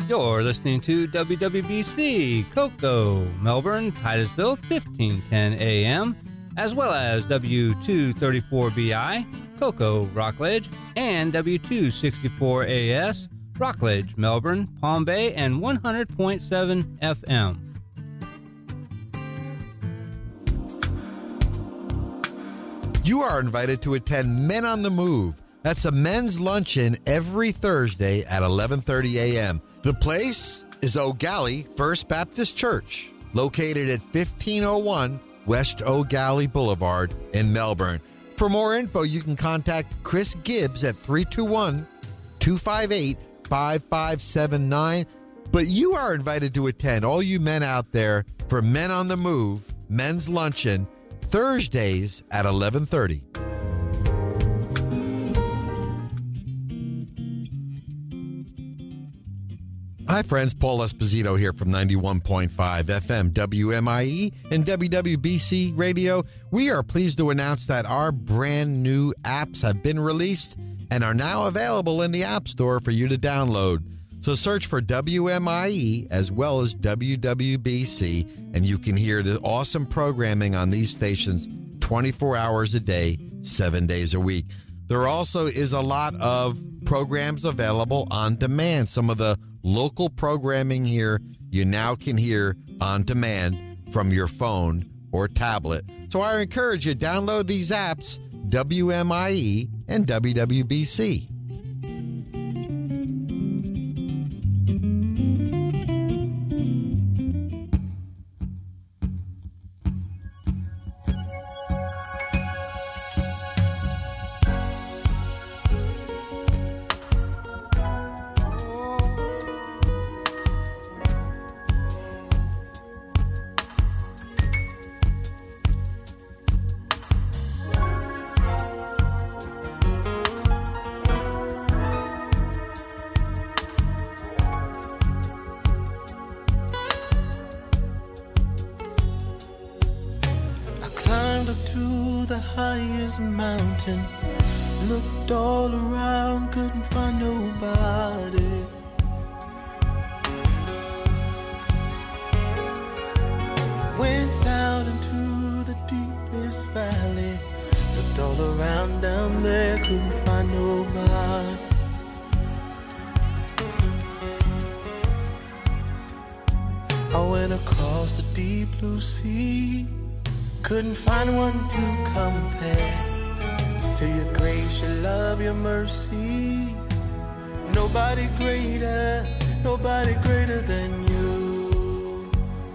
You're listening to WWBC, Cocoa, Melbourne, Titusville, 1510 AM, as well as W234BI, Cocoa, Rockledge, and W264AS, Rockledge, Melbourne, Palm Bay, and 100.7 FM. You are invited to attend Men on the Move. That's a men's luncheon every Thursday at 11:30 a.m. The place is O'Galley First Baptist Church, located at 1501 West O'Galley Boulevard in Melbourne. For more info, you can contact Chris Gibbs at 321-258-5579. But you are invited to attend, all you men out there, for Men on the Move, men's luncheon, Thursdays at 11:30. Hi, friends. Paul Esposito here from 91.5 FM WMIE and WWBC Radio. We are pleased to announce that our brand new apps have been released and are now available in the App Store for you to download. So search for WMIE as well as WWBC, and you can hear the awesome programming on these stations 24 hours a day, 7 days a week. There also is a lot of programs available on demand. Some of the local programming here you now can hear on demand from your phone or tablet. So I encourage you to download these apps, WMIE and WWBC. Mountain, looked all around, couldn't find nobody. Went down into the deepest valley, looked all around down there, couldn't find nobody. I went across the deep blue sea, couldn't find one to compare to your grace, your love, your mercy. Nobody greater than you.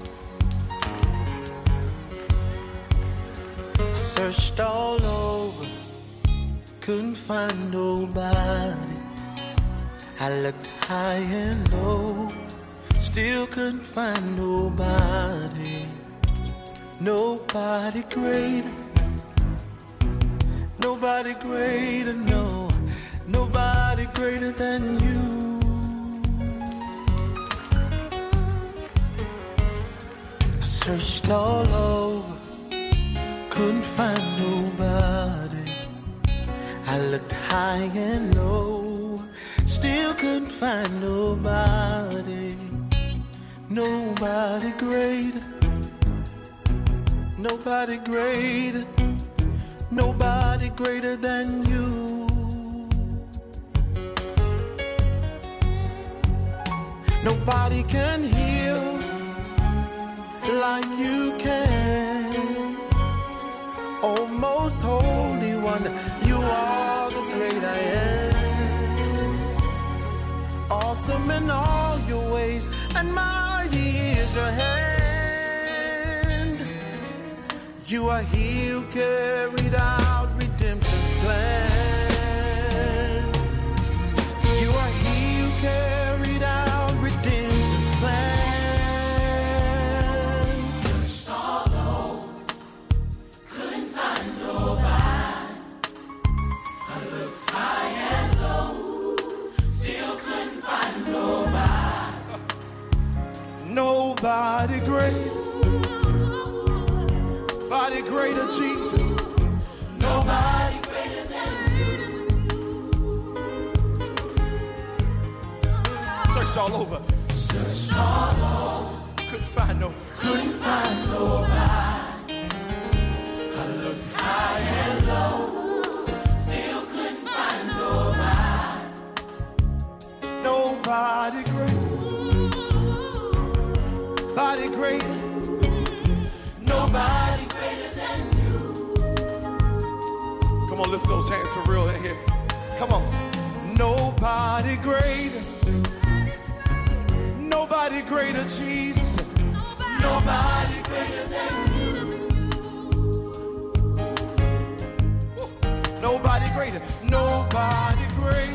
I searched all over, couldn't find nobody. I looked high and low, still couldn't find nobody. Nobody greater, nobody greater, no, nobody greater than you. I searched all over, couldn't find nobody. I looked high and low, still couldn't find nobody. Nobody greater, nobody greater, nobody greater than you. Nobody can heal like you can. Oh, most holy one, you are the great I am. Awesome in all your ways, and mighty is your hand. You are he who carried out redemption's plan. You are he who carried out redemption's plan. Searched all over, couldn't find nobody. I looked high and low, still couldn't find nobody. Nobody great. Nobody greater, Jesus. Nobody greater than you. Searched all over. Searched all over. Couldn't find no. Couldn't find nobody. I looked high and low. Still couldn't find nobody. Nobody great. Body great. Nobody greater than you. Come on, lift those hands for real in here. Come on. Nobody greater. Nobody greater, Jesus. Nobody greater than you. Nobody greater. Nobody great.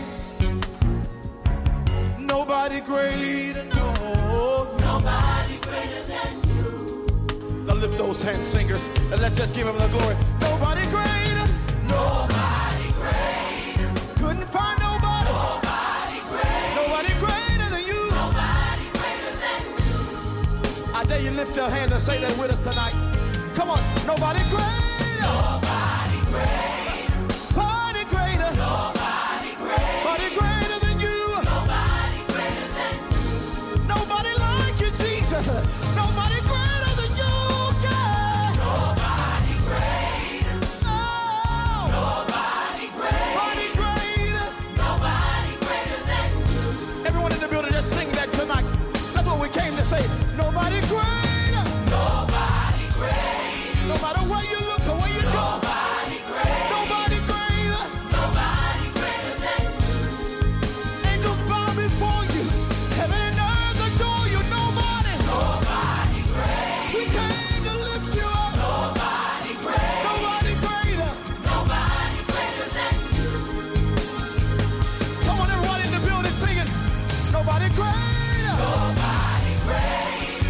Nobody greater. No. Nobody greater than you. Now lift those hands, singers, and let's just give him the glory. Nobody greater. Nobody greater. Couldn't find nobody. Nobody greater. Nobody greater than you. Nobody greater than you. I dare you lift your hands and say that with us tonight. Come on. Nobody greater. Nobody greater. Nobody greater. Nobody greater. Nobody greater than you. Nobody greater than you. Nobody like you, Jesus. Nobody greater than you. Yeah. Nobody greater. Oh. Nobody greater. Nobody greater. Nobody greater than you. Everyone in the building, just sing that tonight. That's what we came to say. Nobody greater. Nobody greater. No matter where you look or where you go. Nobody greater. Nobody greater. Nobody greater than you. Angels bow before you. Heaven and earth adore you. Nobody. Nobody greater. We came to lift you up. Nobody greater. Nobody greater. Nobody greater than you. Come on, everybody in the building singing. Nobody greater. Nobody greater.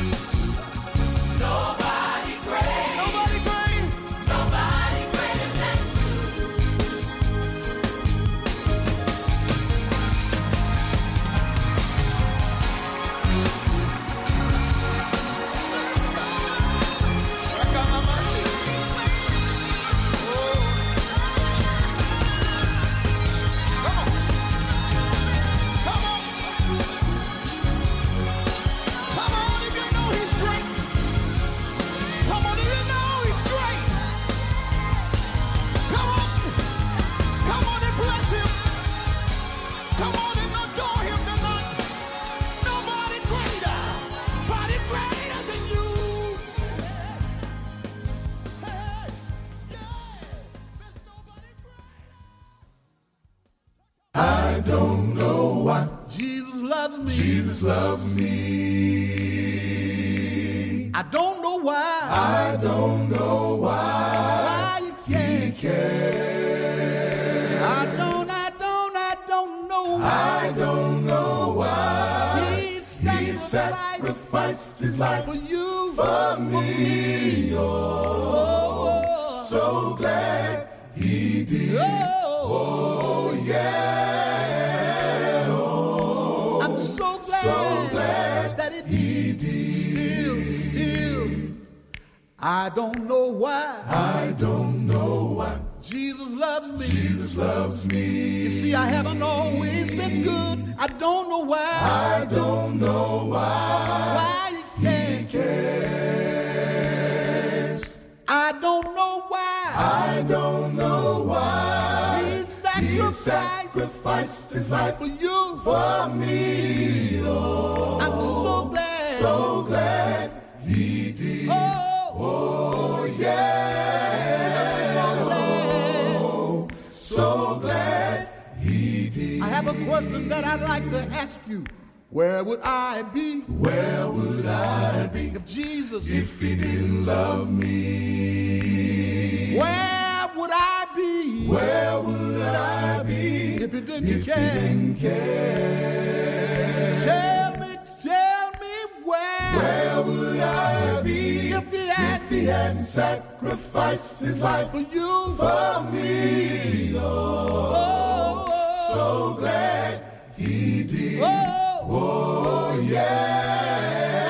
Nobody greater. Nobody greater. Nobody greater than you. I got my mercy. Oh. Come on. Come on. Come on if you know he's great. Come on if you know he's great. Come on. Come on and bless him. Come on and adore him tonight. Nobody greater. Nobody greater than you. Hey, yeah. There's nobody greater. I don't know why Jesus loves me. Jesus loves me. I don't know why. I don't know Why why you he can't. cares. I don't know why. I don't know why He he sacrificed his life for you. for me. Oh, so glad he did. Oh, yeah. Oh, I'm so glad that he did. Still, I don't know why. I don't know why Jesus loves me. Jesus loves me. You see, I haven't always been good. I don't know why. I don't know why Why you he cares. I don't know why. I don't know why He he sacrificed his life for you. for me. Oh, I'm so glad he did. Oh, yeah. I'm So glad he did. I have a question that I'd like to ask you. Where would I be? Where would I be If Jesus, if he didn't love me? where would I be? Where would I be If he didn't if he care? didn't care? Tell me where? Where would I be If he hadn't sacrificed his life for you? for me? Oh, so glad he did. Oh, yeah.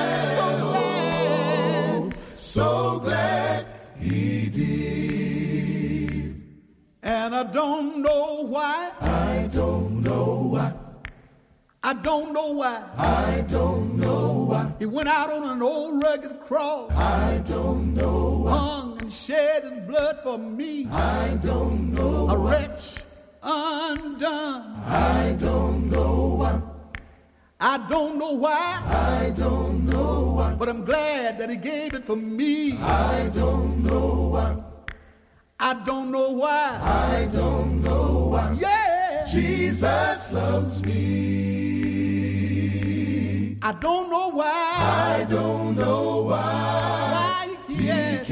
I'm So glad he did. And I don't know why. I don't know why I don't know why. I don't know why. He went out on an old rugged cross. I don't know why. Hung and shed his blood for me. I don't know A why. wretch undone. I don't know why. I don't know why. I don't know why. But I'm glad that he gave it for me. I don't know why. I don't know why. I don't know why. Yeah. Jesus loves me. I don't know why. I don't know why. Why he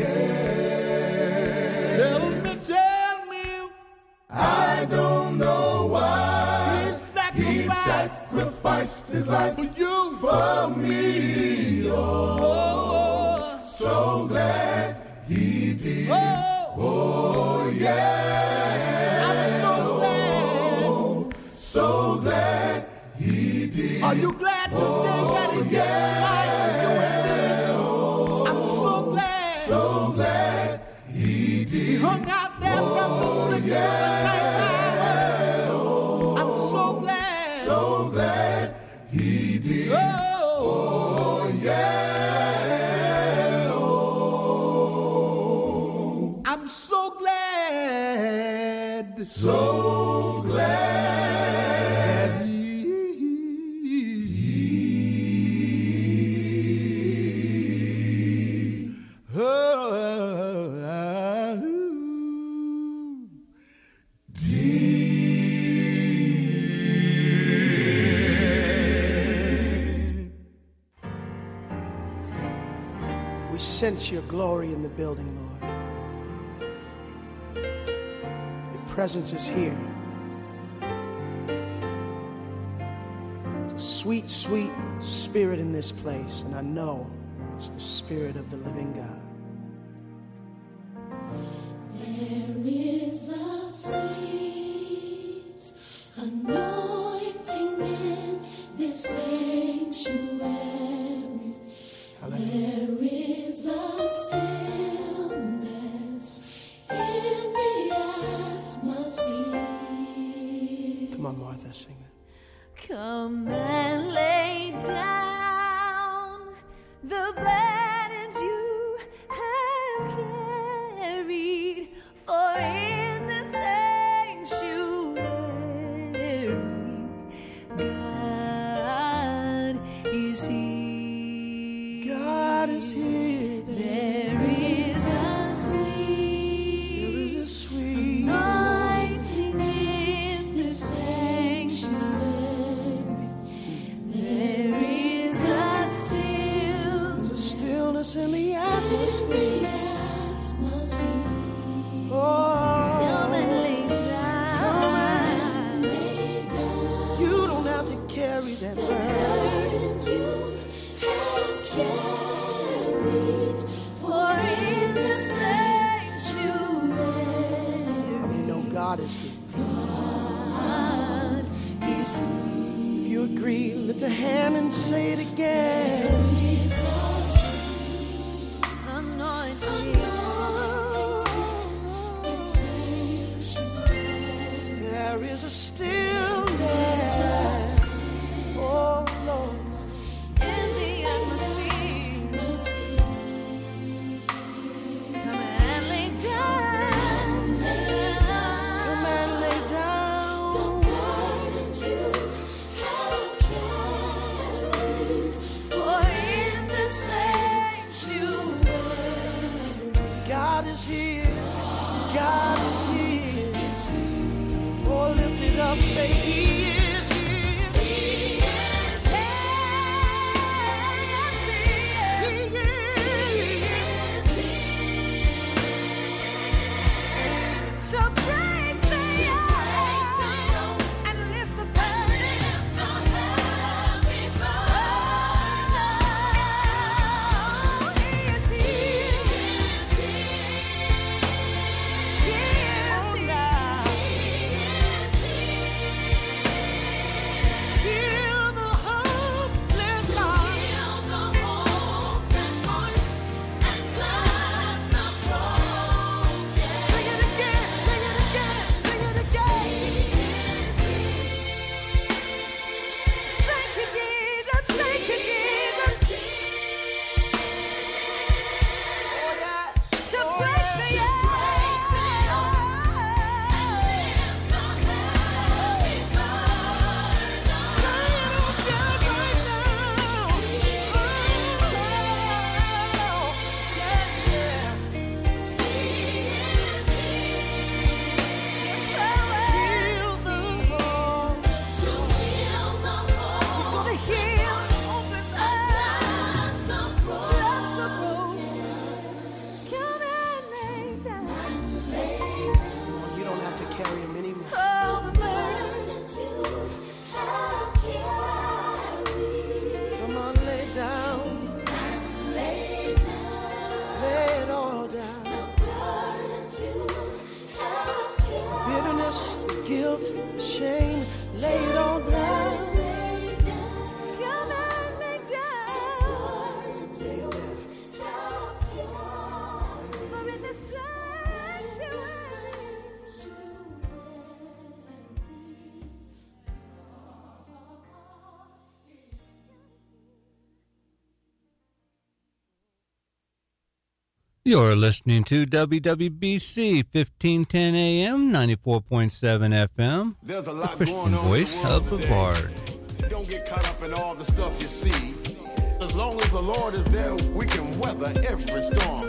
cares. Tell me. I don't know why. He sacrificed his life for you. for me. Oh, so glad he did. Oh, yeah. I'm so glad. So glad he did. Are you glad today that he gave his life for you and me? I'm so glad. So glad he did. He hung out there from the 6 to the 9th hour. I'm so glad. So glad he did. Oh, yeah. Oh. I'm so glad. So glad he We sense your glory in the building, Lord. Your presence is here. There's a sweet, sweet spirit in this place, and I know it's the Spirit of the living God. There is a sweet anointing in this sanctuary. There is a stillness in the atmosphere. Come on, Martha, sing it. Come and lay down the burdens you have carried, for in the sanctuary, God is here. God is here. There is a sweet anointing in the sanctuary. There is a There's a stillness in the atmosphere. Oh, Come and lay down. you don't have to carry that burden. Burdens you have carried, for in the sanctuary, You know God is here. God is here. If you agree, lift a hand and say it again. There is a stillness. Oh, Lord. Come and lay down. God is here. God is here. Oh, lift it up, say He is here. He is here. So break the yoke and lift the burden. He is here. pain, lay it all down. Come and lay down. For in the sanctuary. You're listening to WWBC 1510 AM, 94.7 FM, There's a the lot Christian going on voice in the world of today. Brevard. Don't get caught up in all the stuff you see. As long as the Lord is there, we can weather every storm.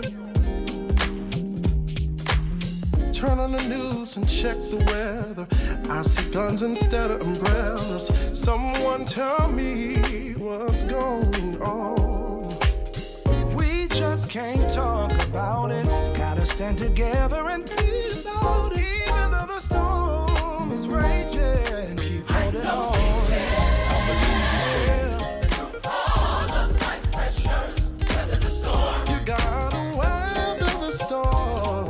Turn on the news and check the weather. I see guns instead of umbrellas. Someone tell me what's going on. We just can't talk about it. Gotta stand together and be about it. Even though the storm is raging, keep holding on. All of life's pressures, weather the storm. You gotta weather the storm.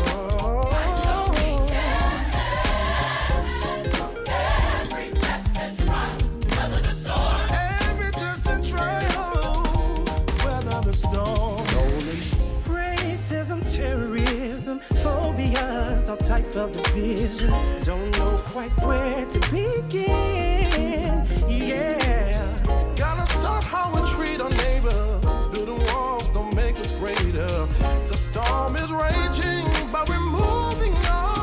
Every test and trial, weather the storm. Every test and trial, weather the storm. Racism, terrorism, phobias, all type of division. Don't know quite where to begin. Yeah, gotta start how we treat our neighbors. Building walls don't make us greater. The storm is raging, but we're moving on.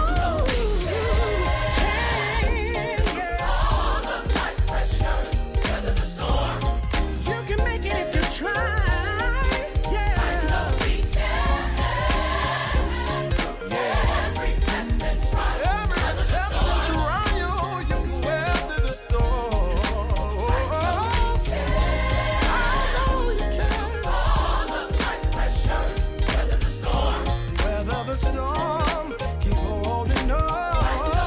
All of life's pressures, weather the storm. You can make it if you try. The storm, keep holding on.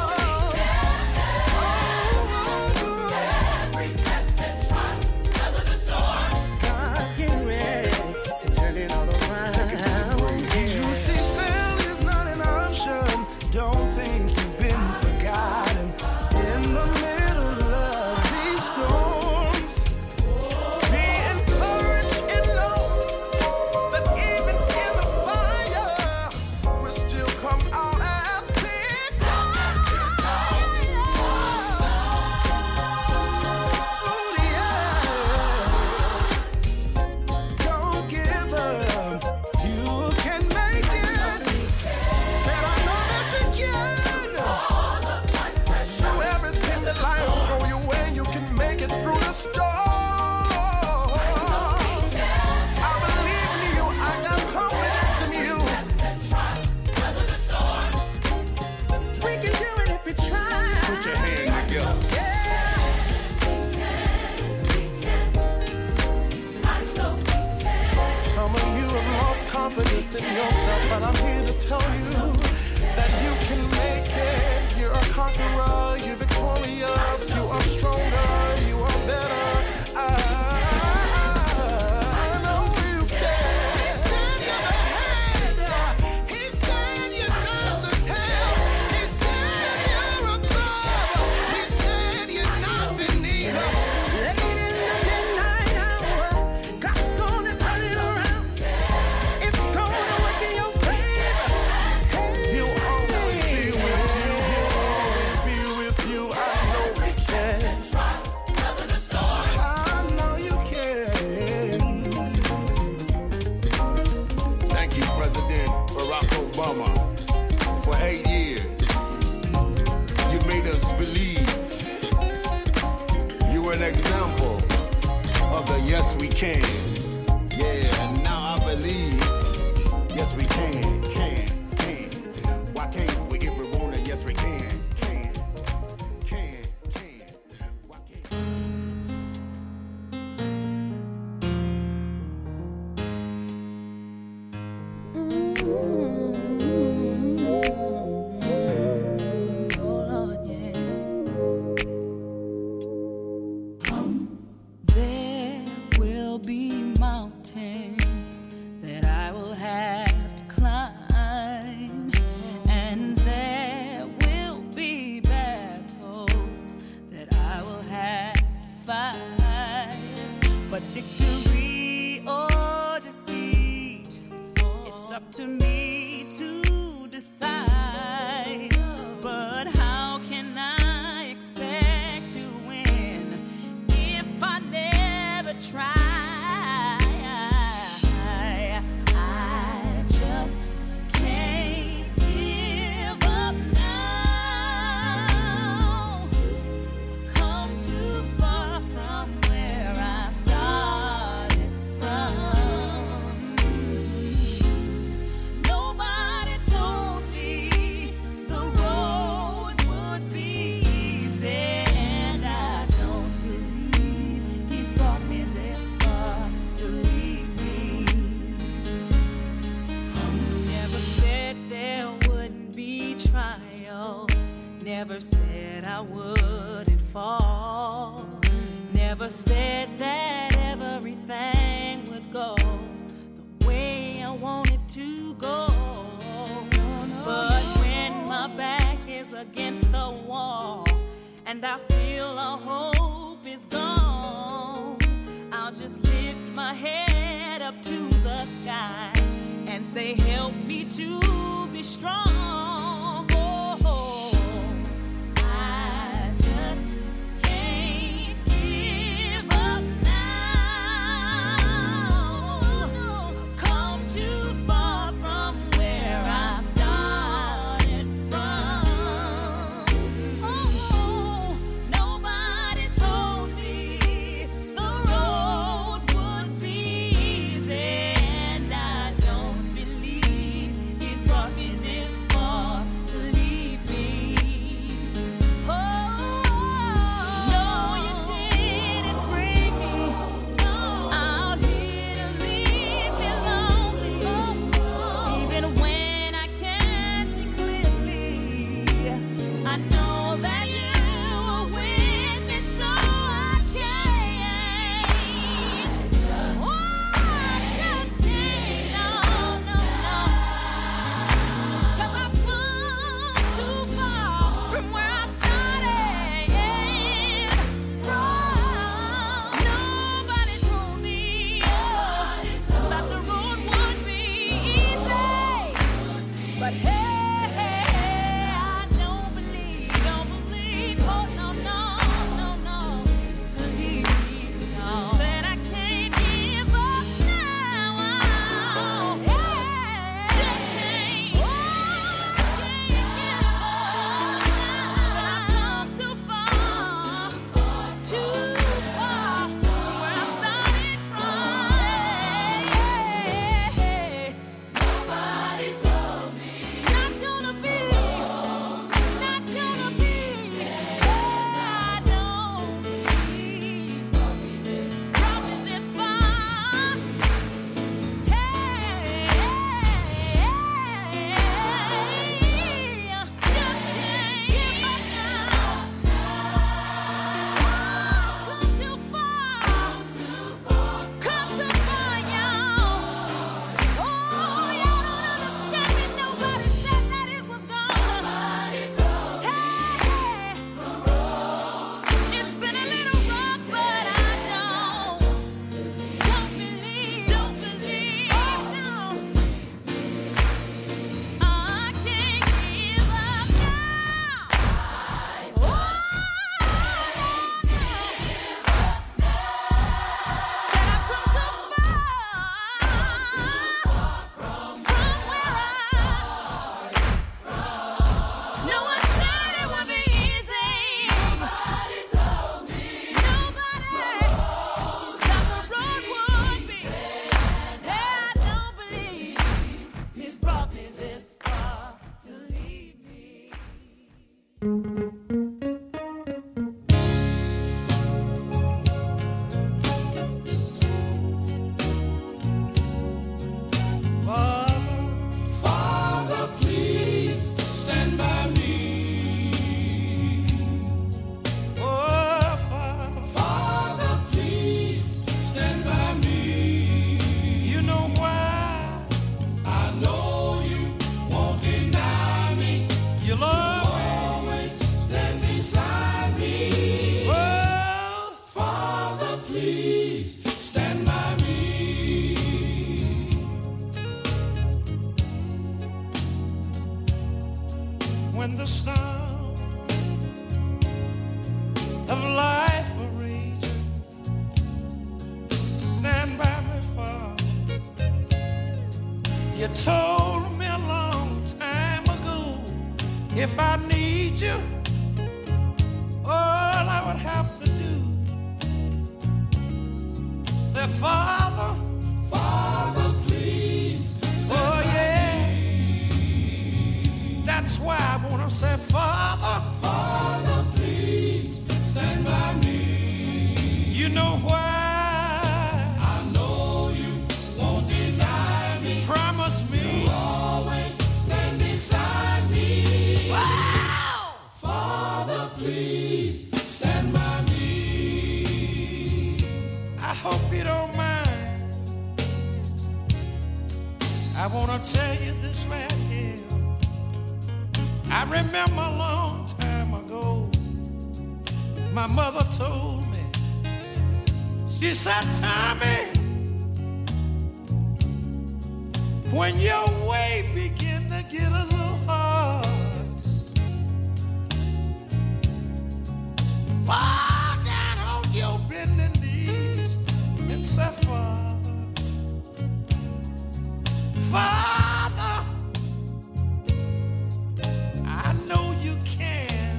Every test and trial, weather the storm. God's getting ready to turn it all around. You see, failure's not an option. Don't think you've been forgotten. In the middle of these storms, be encouraged and know that even in the fire, we'll still come out as big. Oh, yeah. Don't give up. You can make it. Said I know that you can. Do everything that life will throw your way. You can make it through the storm. I believe in you. I got confidence in you. We can do it if we try. Put your hand together. Some of you have lost confidence in yourself, but I'm here to tell you that you can make it. You're a conqueror, you're victorious, you are stronger, you are better. I know you can. He said you're the head. He said you're not the tail. He said you're above. He said you're not beneath. Late in the midnight hour, God's gonna turn it around. It's gonna work in your favor. He'll always be with you. He'll always be with you. I know he can. I know you can. Thank you, President Barack Obama. For 8 years, you made us believe. You were an example of the yes we can. Yeah, and now I believe, yes we can. Why can't we if we want it? Yes we can. Why can't Oh Lord, yeah. There will be victory or defeat. It's up to me to decide. But how can I expect to win if I never try? I just can't give up now. Come too far from where I started from. Nobody told me the road would be easy, and I don't believe he's brought me this far to leave me. Never said there wouldn't be trials. Never said I wouldn't fall. Never said that everything would go the way I wanted to go. But when my back is against the wall and I feel all hope is gone, I'll just lift my head up to the sky and say, help me to be strong. Oh, I just can't give up now. Come too far from where I started from. Oh, nobody told me the road would be easy, and I don't believe he's brought me this far to leave me. Oh, no, you didn't bring me out here to leave me lonely. Even when I can't see clearly, I know that you are with me, so I can't. Oh, I just can't, no. 'Cause I've come too far from where I started from. Nobody told me that the road would be easy. But hey, I don't believe, oh no, to leave me, no. Said I can't give up now. Just can't give up now. Said I've come too far from where I started from. Nobody told me it's not gonna be, I don't believe brought me this far. Come too far, y'all. Oh, y'all don't understand me. Nobody said that it was gonna. Hey, it's been a little rough, but I don't believe, no. I can't give up now. Said I've come too far from where I. No one said it would be easy. Nobody told me. That the road would be. I don't believe he's brought me this far to leave me. Father, please stand by me. Oh, Father, please stand by me. you know why? I know you won't deny me. You love Always stand beside me. oh, Father, please stand of life a raging. Stand by me, Father. You told me a long time ago, if I need you, all I would have to do, say, Father, Father, please stand oh by yeah. me. That's why I wanna say, Father, Father, please stand by me. you know why? I know you won't deny me. Promise me. You'll always stand beside me. Wow! Father, please stand by me. I hope you don't mind. I wanna tell you this right here. I remember a long time ago, my mother told me, she said, Tommy, when your way begin to get a little hard, fall down on your bending knees and say, Father, Father, I know you can,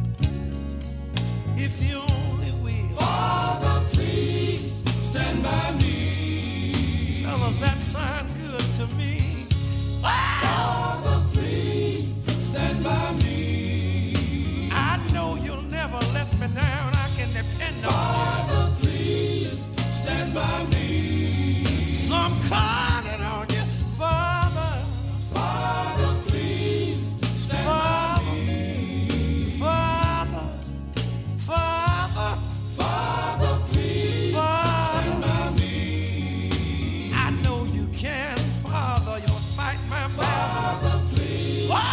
if you only will. Father, please stand by me. Fellas, that sound good to me. Father, please stand by me. I know you'll never let me down. I can depend on Father, please stand by me. you. Some calling on you, Father. Father, please stand by me. Father, Father, Father, please stand Father. by me. I know you can, Father. You'll fight my battle. Father, please All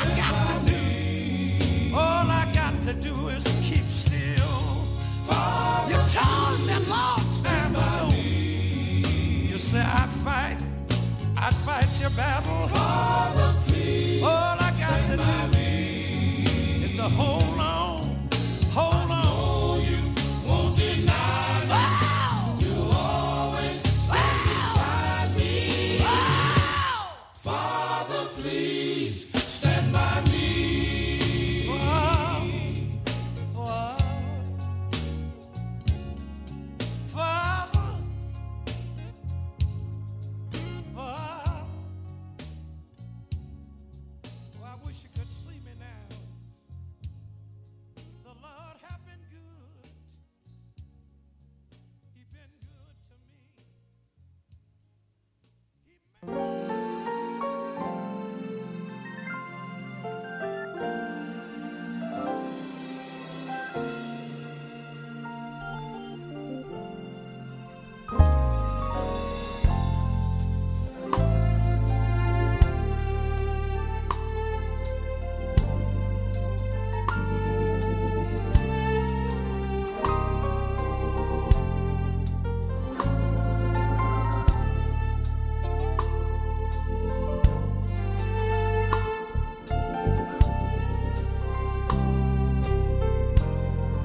I got to do is keep still. Father, You told me a long time ago. You said I'd fight your battle. Father, please All I got to stand by do me. is to hold